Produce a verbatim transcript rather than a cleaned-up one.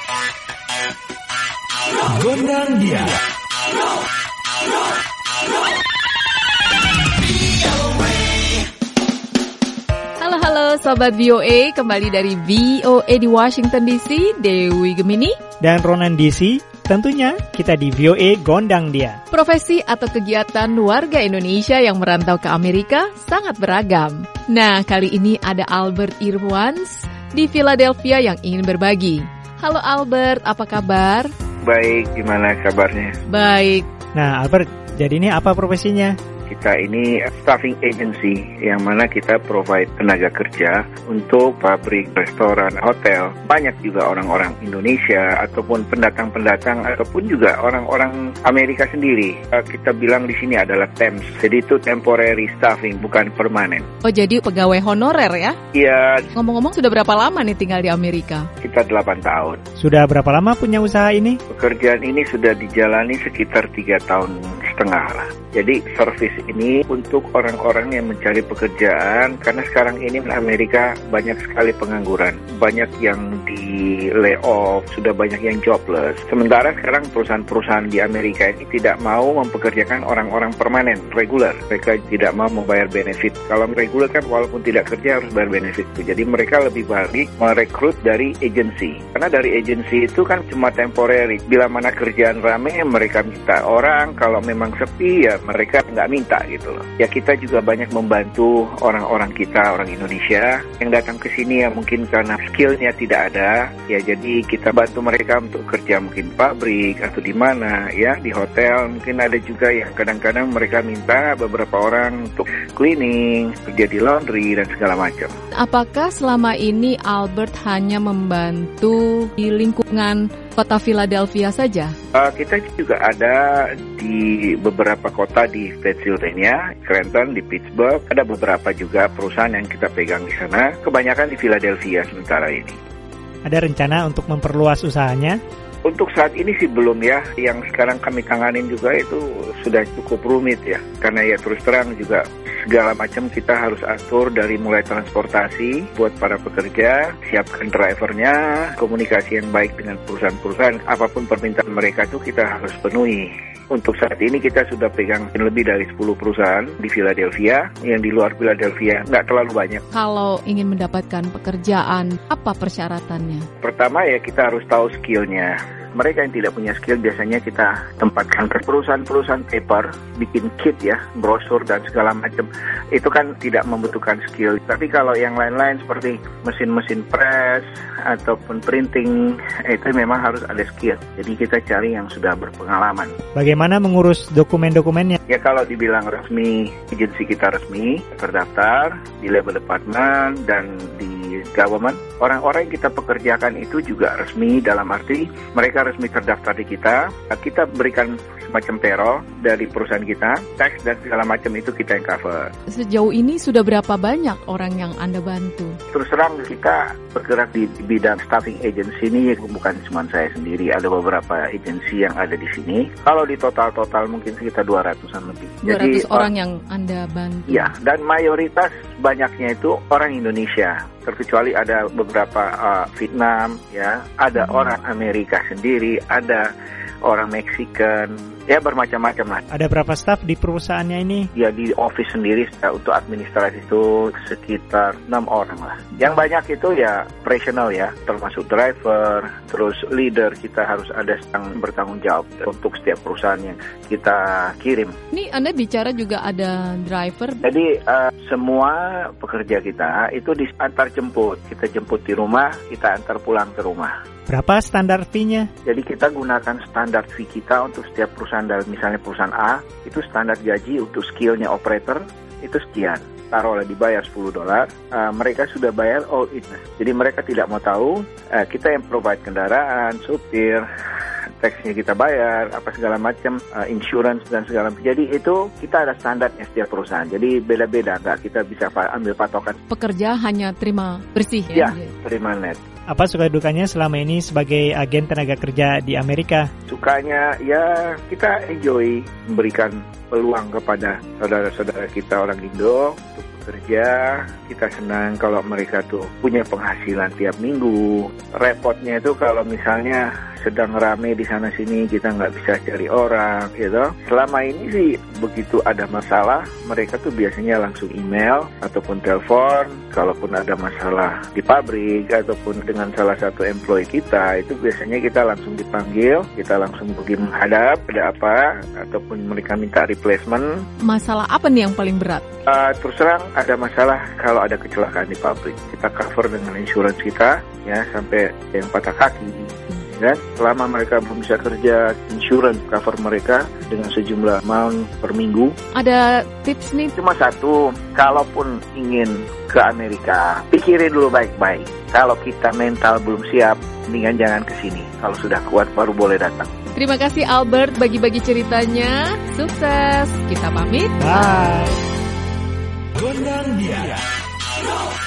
Gondang dia. Halo halo Sobat V O A, kembali dari V O A di Washington D C, Dewi Gemini dan Ronan D C. Tentunya kita di V O A Gondang Dia. Profesi atau kegiatan warga Indonesia yang merantau ke Amerika sangat beragam. Nah, kali ini ada Albert Irwans di Philadelphia yang ingin berbagi. Halo Albert, apa kabar? Baik, gimana kabarnya? Baik. Nah Albert, jadi ini apa profesinya? Kita ini staffing agency yang mana kita provide tenaga kerja untuk pabrik, restoran, hotel. Banyak juga orang-orang Indonesia ataupun pendatang-pendatang ataupun juga orang-orang Amerika sendiri. Kita bilang di sini adalah temps. Jadi itu temporary staffing, bukan permanen. Oh, jadi pegawai honorer ya? Iya. Ngomong-ngomong, sudah berapa lama nih tinggal di Amerika? Kita delapan tahun. Sudah berapa lama punya usaha ini? Pekerjaan ini sudah dijalani sekitar tiga tahun setengah lah. Jadi service ini untuk orang-orang yang mencari pekerjaan, karena sekarang ini di Amerika banyak sekali pengangguran, banyak yang di layoff, sudah banyak yang jobless. Sementara sekarang perusahaan-perusahaan di Amerika ini tidak mau mempekerjakan orang-orang permanen, regular. Mereka tidak mau membayar benefit. Kalau regular kan walaupun tidak kerja harus bayar benefit. Jadi mereka lebih baik merekrut dari agency. Karena dari agency itu kan cuma temporary. Bila mana kerjaan rame, mereka minta orang. Kalau memang sepi ya mereka nggak minta gitu loh. Ya kita juga banyak membantu orang-orang kita, orang Indonesia yang datang ke sini ya mungkin karena skillnya tidak ada, ya jadi kita bantu mereka untuk kerja mungkin pabrik atau di mana ya, di hotel. Mungkin ada juga yang kadang-kadang mereka minta beberapa orang untuk cleaning, kerja di laundry dan segala macam. Apakah selama ini Albert hanya membantu di lingkungan kota Philadelphia saja? Uh, kita juga ada di beberapa kota di Pennsylvania, Scranton, di Pittsburgh. Ada beberapa juga perusahaan yang kita pegang di sana. Kebanyakan di Philadelphia sementara ini. Ada rencana untuk memperluas usahanya? Untuk saat ini sih belum ya. Yang sekarang kami tanganin juga itu sudah cukup rumit ya. Karena ya terus terang juga segala macam kita harus atur dari mulai transportasi buat para pekerja, siapkan drivernya, komunikasi yang baik dengan perusahaan-perusahaan, apapun permintaan mereka itu kita harus penuhi. Untuk saat ini kita sudah pegang lebih dari sepuluh perusahaan di Philadelphia, yang di luar Philadelphia nggak terlalu banyak. Kalau ingin mendapatkan pekerjaan, apa persyaratannya? Pertama ya kita harus tahu skillnya. Mereka yang tidak punya skill biasanya kita tempatkan ke perusahaan-perusahaan paper, bikin kit ya, brosur dan segala macam. Itu kan tidak membutuhkan skill. Tapi kalau yang lain-lain seperti mesin-mesin press ataupun printing, itu memang harus ada skill. Jadi kita cari yang sudah berpengalaman. Bagaimana mengurus dokumen-dokumennya? Ya kalau dibilang resmi, agensi kita resmi, terdaftar di labor department dan di government. Orang-orang yang kita pekerjakan itu juga resmi, dalam arti mereka resmi terdaftar di kita. Kita berikan semacam payroll dari perusahaan kita, tax dan segala macam itu kita yang cover. Sejauh ini sudah berapa banyak orang yang Anda bantu? Terus terang kita bergerak di bidang staffing agency ini bukan cuma saya sendiri, ada beberapa agensi yang ada di sini. Kalau di total-total mungkin sekitar dua ratusan lebih. dua ratus Jadi, orang yang Anda bantu? Ya, dan mayoritas banyaknya itu orang Indonesia. Terkecuali ada beberapa uh, Vietnam, ya, ada hmm. orang Amerika sendiri, ada orang Mexican, ya bermacam-macam lah. Ada berapa staf di perusahaannya ini? Ya di office sendiri ya, untuk administrasi itu sekitar enam orang lah. Yang banyak itu ya operational ya, termasuk driver, terus leader. Kita harus ada yang bertanggung jawab untuk setiap perusahaan yang kita kirim. Ini Anda bicara juga ada driver? Jadi uh, semua pekerja kita itu diantar jemput. Kita jemput di rumah, kita antar pulang ke rumah. Berapa standar fee-nya? Jadi kita gunakan standar fee kita untuk setiap perusahaan. Dalam misalnya perusahaan A, itu standar gaji untuk skillnya operator itu sekian. Taruhlah dibayar sepuluh dolar, uh, mereka sudah bayar all in. Jadi mereka tidak mau tahu, uh, kita yang provide kendaraan, supir, tax-nya kita bayar, apa segala macam, uh, insurance dan segala macam. Jadi itu kita ada standarnya setiap perusahaan. Jadi beda-beda, nggak kita bisa ambil patokan. Pekerja hanya terima bersih ya? Ya, terima net. Apa suka dukanya selama ini sebagai agen tenaga kerja di Amerika? Sukanya ya kita enjoy memberikan peluang kepada saudara-saudara kita orang Indo untuk bekerja. Kita senang kalau mereka tuh punya penghasilan tiap minggu. Repotnya itu kalau misalnya sedang rame di sana sini kita nggak bisa cari orang gitu. Selama ini sih begitu ada masalah mereka tuh biasanya langsung email ataupun telepon. Kalaupun ada masalah di pabrik ataupun dengan salah satu employee kita, itu biasanya kita langsung dipanggil, kita langsung pergi menghadap, ada apa, ataupun mereka minta replacement. Masalah apa nih yang paling berat? Uh, terus terang ada masalah kalau ada kecelakaan di pabrik. Kita cover dengan insurance kita, ya sampai yang patah kaki. Dan selama mereka belum bisa kerja, insurance cover mereka dengan sejumlah amount per minggu. Ada tips nih? Cuma satu, kalaupun ingin ke Amerika, pikirin dulu baik-baik. Kalau kita mental belum siap, mendingan jangan ke sini. Kalau sudah kuat baru boleh datang. Terima kasih Albert bagi-bagi ceritanya. Sukses. Kita pamit. Bye. Gondang dia.